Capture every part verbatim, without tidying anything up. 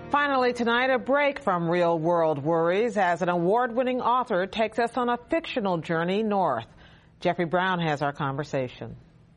Finally tonight, a break from real-world worries as an award-winning author takes us on a fictional journey north. Jeffrey Brown has our conversation.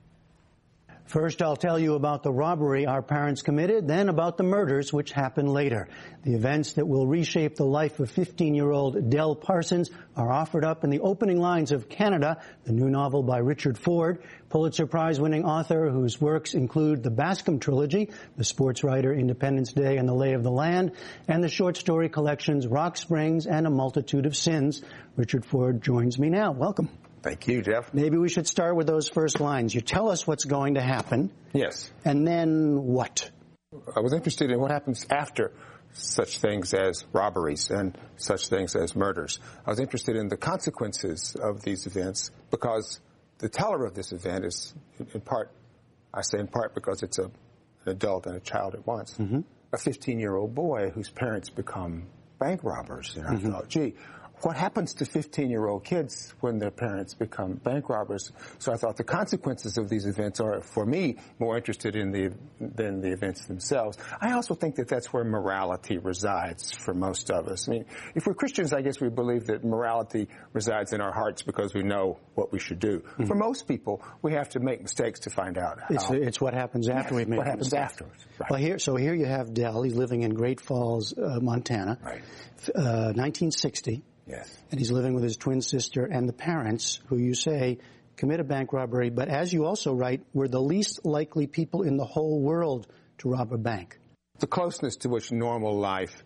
First, I'll tell you about the robbery our parents committed, then about the murders which happened later. The events that will reshape the life of fifteen-year-old Del Parsons are offered up in the opening lines of Canada, the new novel by Richard Ford, Pulitzer Prize-winning author whose works include the Bascom trilogy, The Sports Writer, Independence Day, and The Lay of the Land, and the short story collections Rock Springs and A Multitude of Sins. Richard Ford joins me now. Welcome. Thank you, Jeff. Maybe we should start with those first lines. You tell us what's going to happen. Yes. And then what? I was interested in what happens after such things as robberies and such things as murders. I was interested in the consequences of these events because the teller of this event is, in part, I say in part because it's a, an adult and a child at once, mm-hmm. a fifteen-year-old boy whose parents become bank robbers. And I mm-hmm. thought, gee, what happens to fifteen-year-old kids when their parents become bank robbers? So I thought the consequences of these events are, for me, more interested in the than the events themselves. I also think that that's where morality resides for most of us. I mean, if we're Christians, I guess we believe that morality resides in our hearts because we know what we should do. Mm-hmm. For most people, we have to make mistakes to find out how. It's, it's what happens after yes, we make what happens mistakes. afterwards. Right. Well, here, so here you have Del. He's living in Great Falls, uh, Montana, right. uh, nineteen sixty. Yes. And he's living with his twin sister and the parents, who you say commit a bank robbery, but as you also write, we're the least likely people in the whole world to rob a bank. The closeness to which normal life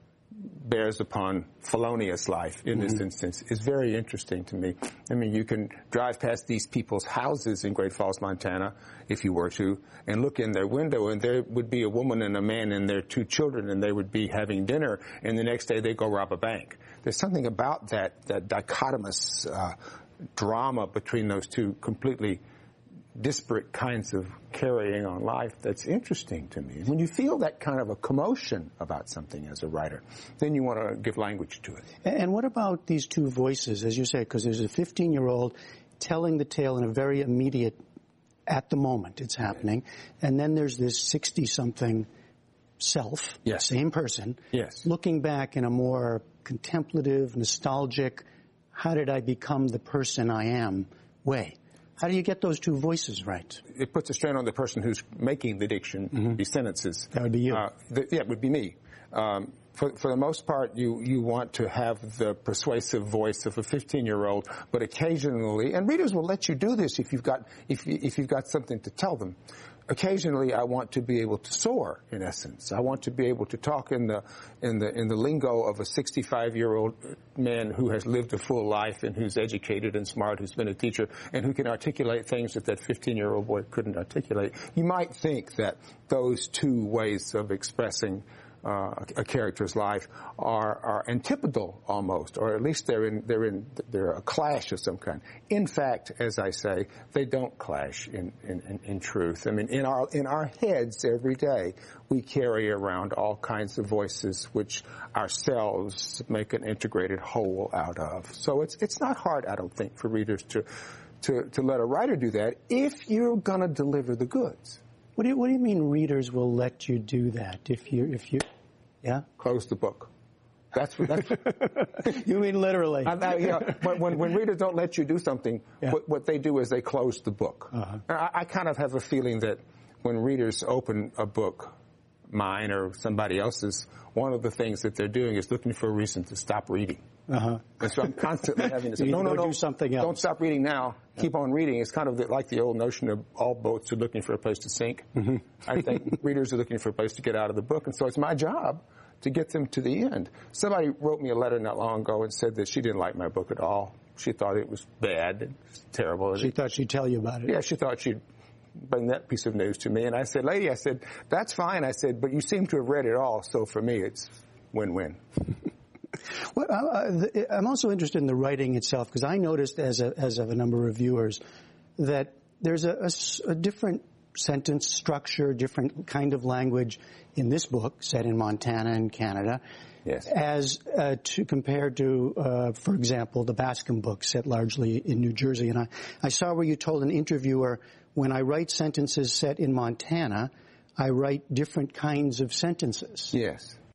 bears upon felonious life in mm-hmm. this instance is very interesting to me. I mean, you can drive past these people's houses in Great Falls, Montana, if you were to, and look in their window, and there would be a woman and a man and their two children, and they would be having dinner, and the next day they go rob a bank. There's something about that, that dichotomous uh, drama between those two completely disparate kinds of carrying on life that's interesting to me. When you feel that kind of a commotion about something as a writer, then you want to give language to it. And what about these two voices, as you say, because there's a fifteen-year-old telling the tale in a very immediate, at the moment it's happening, and then there's this sixty-something self, yes. same person, yes. looking back in a more contemplative, nostalgic, how did I become the person I am way. How do you get those two voices right? It puts a strain on the person who's making the diction, mm-hmm. these sentences. That would be you. Uh, the, yeah, it would be me. Um, for, for the most part, you, you want to have the persuasive voice of a fifteen-year-old, but occasionally, and readers will let you do this if you've got if you, if you've got something to tell them. Occasionally, I want to be able to soar. In essence, I want to be able to talk in the in the in the lingo of a sixty-five-year-old man who has lived a full life and who's educated and smart, who's been a teacher, and who can articulate things that that fifteen-year-old boy couldn't articulate. You might think that those two ways of expressing Uh, a character's life are, are antipodal almost, or at least they're in they're in they're a clash of some kind. In fact, as I say, they don't clash in, in, in, in truth. I mean, in our in our heads every day, we carry around all kinds of voices which ourselves make an integrated whole out of. So it's it's not hard, I don't think, for readers to to, to let a writer do that if you're going to deliver the goods. What do you, what do you mean readers will let you do that? If you, if you, yeah? Close the book. That's what, that's you mean literally. I, I, you know, when, when, when readers don't let you do something, yeah. what, what they do is they close the book. Uh-huh. I, I kind of have a feeling that when readers open a book, mine or somebody else's, one of the things that they're doing is looking for a reason to stop reading. Uh-huh. And so I'm constantly having to say, no, no, no, do something else. Don't stop reading now. Yeah. Keep on reading. It's kind of like the old notion of all boats are looking for a place to sink. Mm-hmm. I think readers are looking for a place to get out of the book, and so it's my job to get them to the end. Somebody wrote me a letter not long ago and said that she didn't like my book at all. She thought it was bad, it was terrible. She thought she'd tell you about it. Yeah, she thought she'd bring that piece of news to me. And I said, lady, I said, that's fine. I said, but you seem to have read it all, so for me it's win-win. Well, uh, I'm also interested in the writing itself, because I noticed, as a, as of a number of viewers, that there's a, a, a different sentence structure, different kind of language in this book, set in Montana and Canada, yes. as uh, to compared to, uh, for example, the Bascom book, set largely in New Jersey. And I, I saw where you told an interviewer, when I write sentences set in Montana, I write different kinds of sentences. Yes.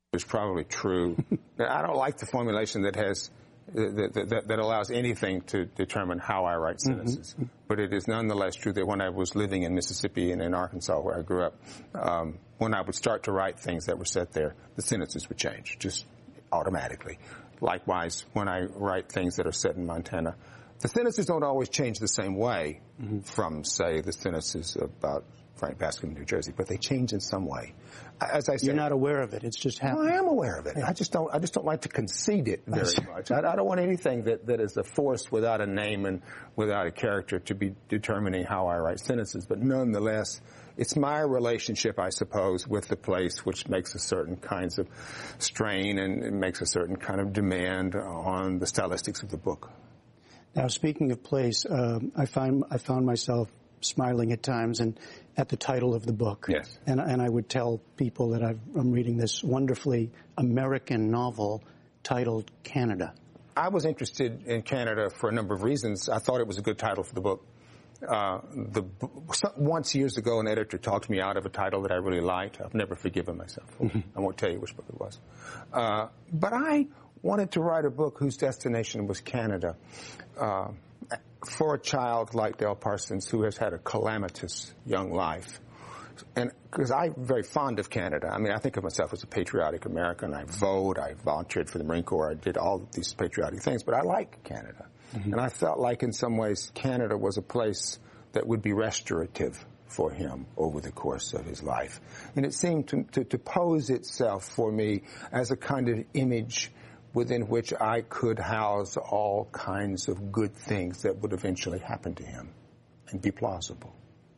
is probably true. I don't like the formulation that has that, that, that allows anything to determine how I write sentences. Mm-hmm. But it is nonetheless true that when I was living in Mississippi and in Arkansas, where I grew up, um, when I would start to write things that were set there, the sentences would change just automatically. Likewise, when I write things that are set in Montana, the sentences don't always change the same way mm-hmm. from, say, the sentences about Frank Bascom in New Jersey, but they change in some way. As I said, you're not aware of it; it's just happening. No, I am aware of it. Yeah. I just don't. I just don't like to concede it very much. I, I don't want anything that, that is a force without a name and without a character to be determining how I write sentences. But nonetheless, it's my relationship, I suppose, with the place which makes a certain kinds of strain and it makes a certain kind of demand on the stylistics of the book. Now, speaking of place, um, I find I found myself smiling at times and at the title of the book. Yes. And, and I would tell people that I've, I'm reading this wonderfully American novel titled Canada. I was interested in Canada for a number of reasons. I thought it was a good title for the book. Uh, the once years ago, an editor talked me out of a title that I really liked. I've never forgiven myself for it. I won't tell you which book it was. Uh, but I wanted to write a book whose destination was Canada. Uh, for a child like Del Parsons, who has had a calamitous young life. And because I'm very fond of Canada. I mean, I think of myself as a patriotic American. I vote, I volunteered for the Marine Corps, I did all of these patriotic things, but I like Canada. Mm-hmm. And I felt like in some ways Canada was a place that would be restorative for him over the course of his life. And it seemed to, to, to pose itself for me as a kind of image within which I could house all kinds of good things that would eventually happen to him and be plausible.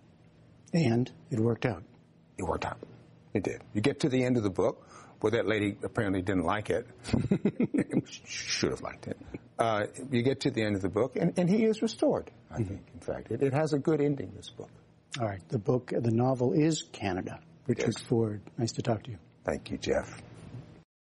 And it worked out. It worked out. It did. You get to the end of the book, where that lady apparently didn't like it. Should have liked it. Uh, you get to the end of the book, and, and he is restored, I mm-hmm. think, in fact. It, it has a good ending, this book. All right. The book, the novel is Canada. Richard Ford, nice to talk to you. Thank you, Jeff.